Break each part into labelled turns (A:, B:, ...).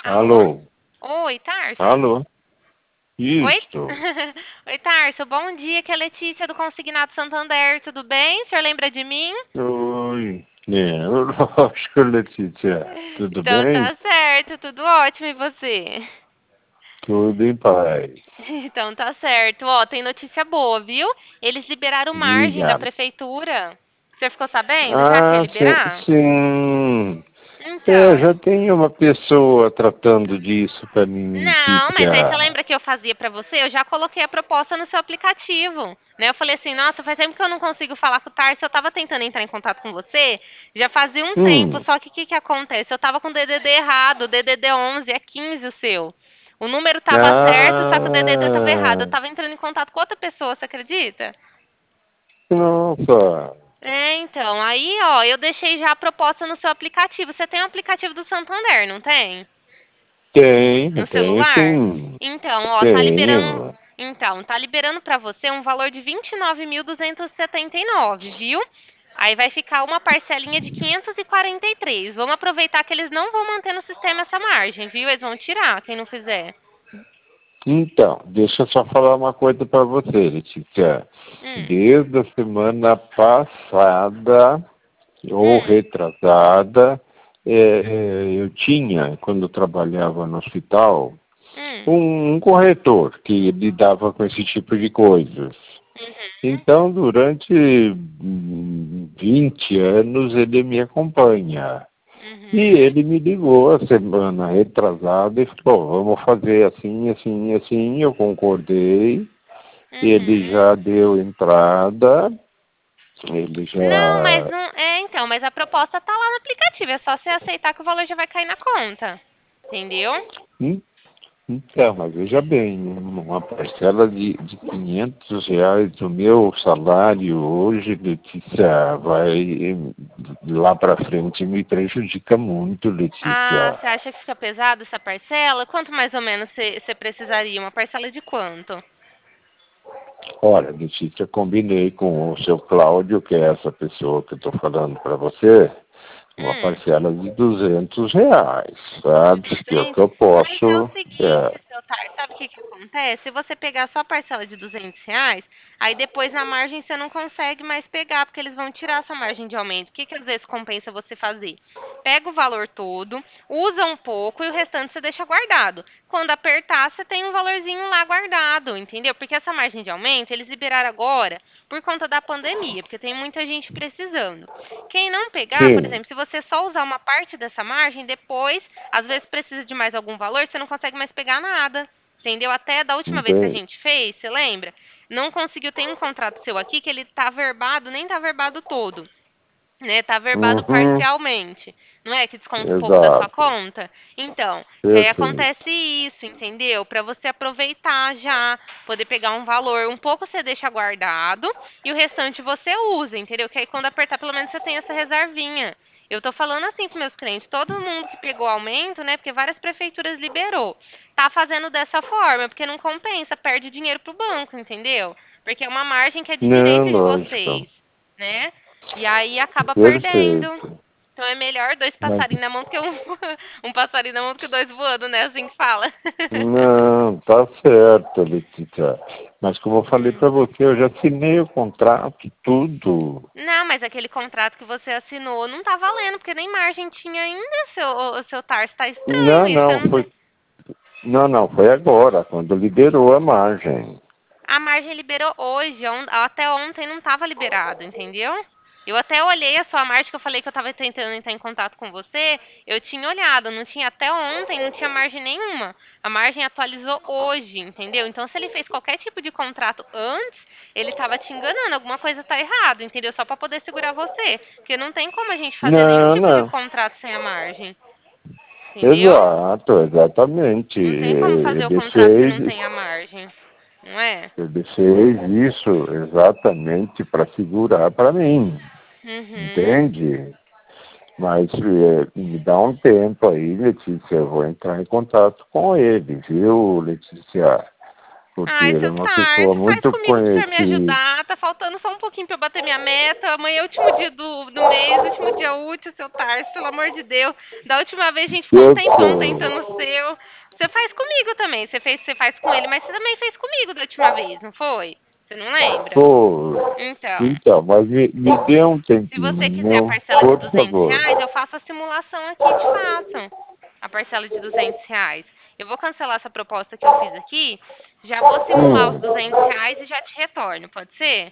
A: Alô?
B: Alô?
A: Oi, Tarso?
B: Alô?
A: Oi?
B: Isso.
A: Oi, Tarso, bom dia, que é a Letícia do Consignado Santander, tudo bem? O senhor lembra de mim?
B: Oi. Lógico, Letícia. Tudo
A: Então
B: bem?
A: tá certo, tudo ótimo, e você?
B: Tudo em paz.
A: Então tá certo. Ó, tem notícia boa, viu? Eles liberaram margem da
B: Diga.
A: prefeitura. O senhor ficou sabendo já que ia
B: Ah, sim.
A: liberar?
B: sim.
A: Então.
B: Já tem uma pessoa tratando disso para mim,
A: Não, mas aí você
B: Letícia.
A: lembra que eu fazia pra você? Eu já coloquei a proposta no seu aplicativo, né? Eu falei assim, nossa, faz tempo que eu não consigo falar com o Tarso, eu tava tentando entrar em contato com você, já fazia um tempo,
B: Hum.
A: só que o que que acontece? Eu tava com o DDD errado, o DDD 11, é 15 o seu. O número tava certo, só que o DDD tava errado. Eu
B: Ah,
A: tava entrando em contato com outra pessoa, você acredita?
B: nossa.
A: É, então, aí, ó, eu deixei já a proposta no seu aplicativo. Você tem o aplicativo do Santander, não tem?
B: Tenho,
A: No
B: tenho
A: celular?
B: sim.
A: Então, ó, tá liberando.
B: Tenho.
A: Então, tá liberando pra você um valor de 29.279, viu? Aí vai ficar uma parcelinha de 543. Vamos aproveitar que eles não vão manter no sistema essa margem, viu? Eles vão tirar, quem não fizer.
B: Então, deixa eu só falar uma coisa para você, Letícia.
A: Hum,
B: Desde a semana passada, ou
A: hum,
B: retrasada, eu tinha, quando eu trabalhava no hospital,
A: hum.
B: um corretor que lidava com esse tipo de coisas.
A: Uhum,
B: Então, durante 20 anos, ele me acompanha. E
A: uhum,
B: ele me ligou a semana retrasada e falou, vamos fazer assim, assim, assim. Eu concordei. Ele
A: uhum.
B: já deu entrada, ele
A: Não, mas
B: já.
A: não. É, então, mas a proposta tá lá no aplicativo. É só você aceitar que o valor já vai cair na conta. Entendeu?
B: Hum, Então, mas veja bem, uma parcela de R$ 500 do meu salário hoje, Letícia, vai lá para frente me prejudica muito,
A: Ah,
B: Letícia.
A: você acha que fica pesado essa parcela? Quanto mais ou menos você precisaria? Uma parcela de quanto?
B: Olha, Letícia, combinei com o seu Cláudio, que é essa pessoa que eu estou falando para você, uma
A: Hum.
B: parcela de R$ 200,
A: De
B: sabe? Que é o que
A: 200.
B: eu
A: Mas é o
B: posso.
A: seguinte, seu Tar, sabe o que que acontece? Se você pegar só a parcela de R$ 200, aí depois na margem você não consegue mais pegar, porque eles vão tirar essa margem de aumento. O que que às vezes compensa você fazer? Pega o valor todo, usa um pouco e o restante você deixa guardado. Quando apertar, você tem um valorzinho lá guardado, entendeu? Porque essa margem de aumento, eles liberaram agora por conta da pandemia, porque tem muita gente precisando. Quem não pegar, por
B: Sim,
A: exemplo, se você só usar uma parte dessa margem, depois, às vezes precisa de mais algum valor, você não consegue mais pegar nada. Entendeu? Até da última vez que a
B: entendi.
A: gente fez, você lembra? Não conseguiu. Tem um contrato seu aqui que ele tá verbado, nem tá verbado todo, né? Tá verbado
B: Uhum,
A: parcialmente. Não é que desconta um pouco da sua
B: exato.
A: conta? Então, que aí
B: Perfeito.
A: acontece isso, entendeu? Para você aproveitar já, poder pegar um valor, um pouco você deixa guardado e o restante você usa, entendeu? Que aí quando apertar, pelo menos você tem essa reservinha. Eu tô falando assim para meus clientes, todo mundo que pegou aumento, né? Porque várias prefeituras liberou, tá fazendo dessa forma, porque não compensa, perde dinheiro pro banco, entendeu? Porque é uma margem que é de
B: Não,
A: direito de
B: lógico.
A: vocês, né? E aí acaba perdendo.
B: Perfeito.
A: Então é melhor dois
B: Mas
A: passarinhos na mão do que um, um passarinho na mão do que dois voando, né? Assim que fala.
B: não, tá certo, Letícia. Mas como eu falei
A: Hum.
B: para você, eu já assinei o contrato, tudo.
A: Não, mas aquele contrato que você assinou não tá valendo, porque nem margem tinha ainda, seu Tarso. Tá estranho
B: Não,
A: isso, eu
B: não,
A: não sei.
B: foi agora, quando liberou a margem.
A: A margem liberou hoje, até ontem não estava liberado, entendeu? Eu até olhei a sua margem, que eu falei que eu estava tentando entrar em contato com você. Eu tinha olhado, não tinha até ontem, não tinha margem nenhuma. A margem atualizou hoje, entendeu? Então, se ele fez qualquer tipo de contrato antes, ele estava te enganando. Alguma coisa está errado, entendeu? Só para poder segurar você. Porque não tem como a gente fazer nenhum
B: Não,
A: tipo de
B: não.
A: contrato sem a margem, entendeu?
B: Exato, exatamente.
A: Não tem como fazer o
B: Ele
A: contrato se não
B: fez,
A: tem a margem, não é?
B: ele fez isso exatamente para segurar para mim,
A: Uhum.
B: entende? Mas me dá um tempo aí, Letícia, eu vou entrar em contato com ele, viu, Letícia? porque
A: Ai,
B: ele é
A: seu
B: uma pessoa
A: Tarso, faz
B: muito
A: comigo pra me
B: conhecida.
A: ajudar. Tá faltando só um pouquinho pra eu bater minha meta. Amanhã é o último dia do mês, último dia útil, seu Tarso, pelo amor de Deus. Da última vez a gente ficou um
B: Eu
A: tempão
B: sei.
A: tentando o seu. Você faz comigo também. Você faz com ele, mas você também fez comigo da última vez, não foi? Você não lembra?
B: Pô,
A: Então,
B: então, mas me dê um
A: se você quiser a
B: tempinho,
A: parcela de
B: por
A: 200
B: favor.
A: reais, eu faço a simulação aqui e te faço. A parcela de 200 reais. Eu vou cancelar essa proposta que eu fiz aqui. Já vou simular os
B: Hum,
A: 200 reais e já te retorno, pode ser?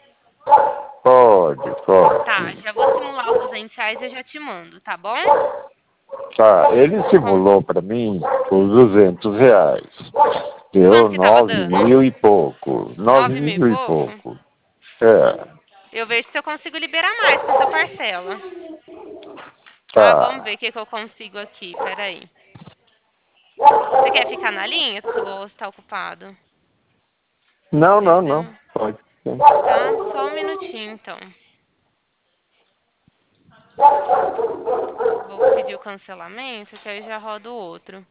B: pode
A: Tá,
B: sim.
A: já vou simular os 200 reais e eu já te mando, tá bom?
B: Tá, ele
A: Com-
B: simulou para mim os R$ 200. Deu
A: Quanto que tava
B: 9
A: dando?
B: mil e pouco. Nove
A: 9 mil e
B: mil e
A: pouco?
B: pouco. É,
A: Eu vejo se eu consigo liberar mais com essa parcela. Ah, vamos ver
B: tá.
A: o que eu consigo aqui. Peraí. Você quer ficar na linha ou você tá ocupado?
B: Não, não, não.
A: Perdão.
B: Pode ser.
A: Tá, só um minutinho então. Vou pedir o cancelamento, que aí já roda o outro.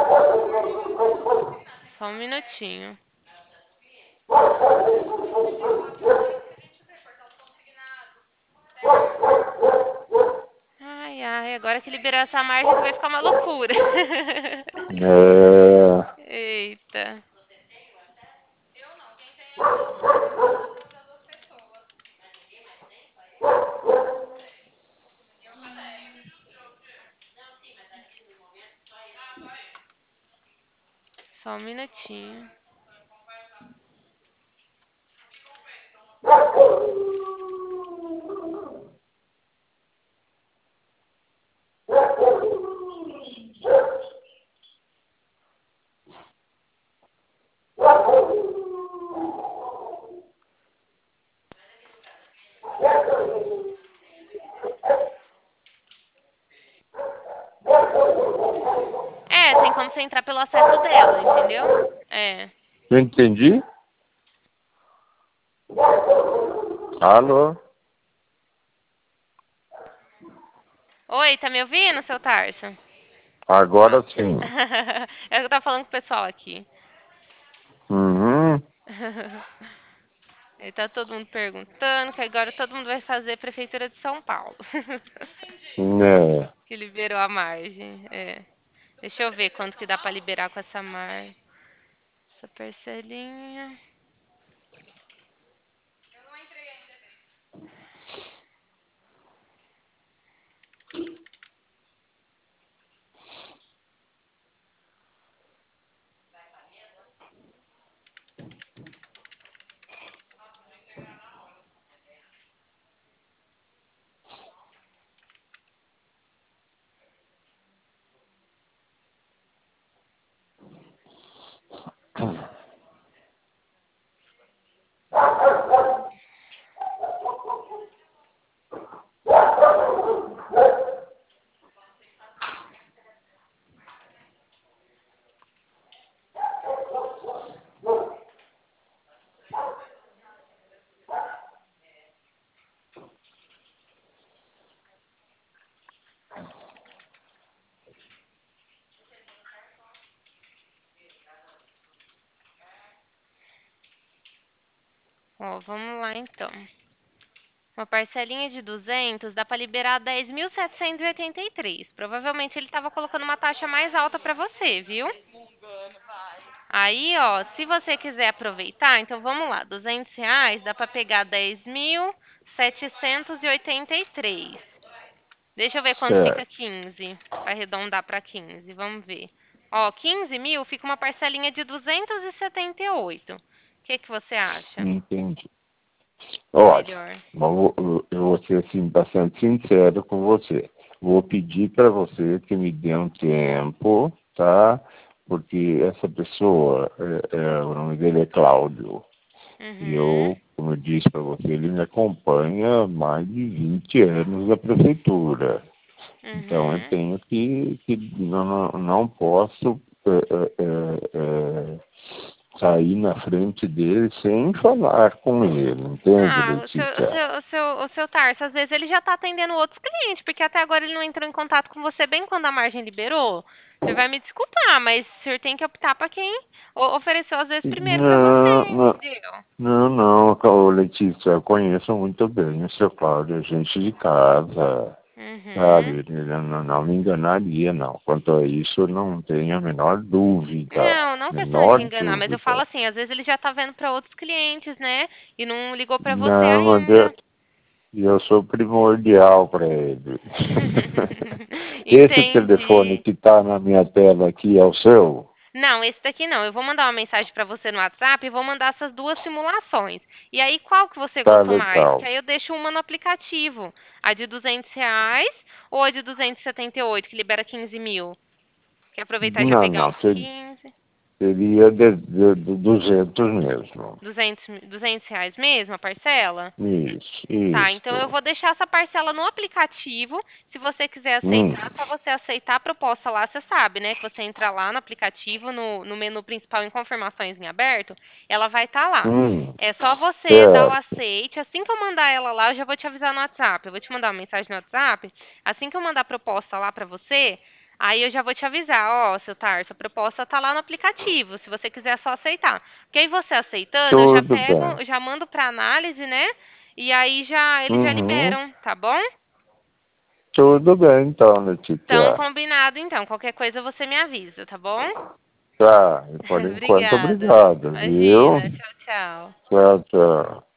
A: Só um minutinho. Ai, ai, agora que liberar essa margem que vai ficar uma loucura.
B: É,
A: Eita. Só um minutinho. É, tem como você entrar pelo acesso dela, entendeu? É.
B: eu entendi? Alô?
A: Oi, tá me ouvindo, seu Tarso?
B: Agora sim.
A: É o que eu tava falando com o pessoal aqui.
B: Uhum.
A: Aí tá todo mundo perguntando que agora todo mundo vai fazer Prefeitura de São Paulo.
B: É.
A: Que liberou a margem. É. Deixa eu ver quanto que dá pra liberar com essa margem. Essa parcelinha. Ó, vamos lá então. Uma parcelinha de 200 dá pra liberar 10.783. Provavelmente ele tava colocando uma taxa mais alta pra você, viu? Aí, ó, se você quiser aproveitar, então vamos lá, 200 reais dá pra pegar 10.783. Deixa eu ver quanto fica
B: Certo.
A: 15, pra arredondar pra 15, vamos ver. Ó, 15 mil fica uma parcelinha de 278. O que que você acha?
B: Entendi. Olha,
A: Melhor.
B: eu vou ser assim, bastante sincero com você. Vou pedir para você que me dê um tempo, tá? Porque essa pessoa, o nome dele é Cláudio. E
A: Uhum,
B: eu, como eu disse para você, ele me acompanha há mais de 20 anos da prefeitura. Então eu
A: uhum.
B: tenho que não posso sair na frente dele sem falar com ele, entende,
A: Ah,
B: Letícia?
A: o seu Tarso, às vezes ele já tá atendendo outros clientes, porque até agora ele não entrou em contato com você bem quando a margem liberou. Você vai me desculpar, mas o senhor tem que optar para quem ofereceu às vezes primeiro para você,
B: Não, não,
A: entendeu?
B: não, ô, Letícia, eu conheço muito bem o seu Cláudio, é gente de casa,
A: Uhum.
B: sabe? Ele não me enganaria, não. Quanto a isso, eu não tenho a menor dúvida.
A: Não, não questão de
B: Menor
A: enganar, mas eu falo
B: dúvida.
A: assim, às vezes ele já tá vendo para outros clientes, né? E não ligou para você
B: Não, mas
A: ainda.
B: eu sou primordial para ele. Esse telefone
A: Entendi.
B: que está na minha tela aqui é o seu?
A: Não, esse daqui não. Eu vou mandar uma mensagem para você no WhatsApp e vou mandar essas duas simulações. E aí, qual que você
B: Tá
A: gostou mais? Que
B: legal.
A: aí eu deixo uma no aplicativo. A de R$ 200 ou a de 278, que libera 15 mil? Quer aproveitar e já
B: Não,
A: pegar
B: não,
A: os 15?
B: seria de 200 mesmo.
A: 200 reais mesmo, a parcela?
B: Isso,
A: Tá, então eu
B: isso.
A: vou deixar essa parcela no aplicativo. Se você quiser
B: Hum,
A: aceitar, só você aceitar a proposta lá, você sabe, né? Que você entra lá no aplicativo, no menu principal em confirmações em aberto, ela vai estar lá. É só você dar o
B: certo.
A: aceite. Assim que eu mandar ela lá, eu já vou te avisar no WhatsApp. Eu vou te mandar uma mensagem no WhatsApp. Assim que eu mandar a proposta lá pra você, aí eu já vou te avisar, ó, seu Tarso, a proposta tá lá no aplicativo. Se você quiser só aceitar. Porque aí você aceitando, eu já
B: Tudo
A: pego,
B: bem.
A: eu já mando pra análise, né? E aí já eles já
B: Uhum.
A: liberam, tá bom?
B: Tudo bem então,
A: Então,
B: Letícia.
A: combinado então. Qualquer coisa você me avisa, tá bom?
B: Tá, e por enquanto,
A: Obrigada.
B: obrigado, viu?
A: Imagina. Tchau, tchau.
B: Tchau, tchau.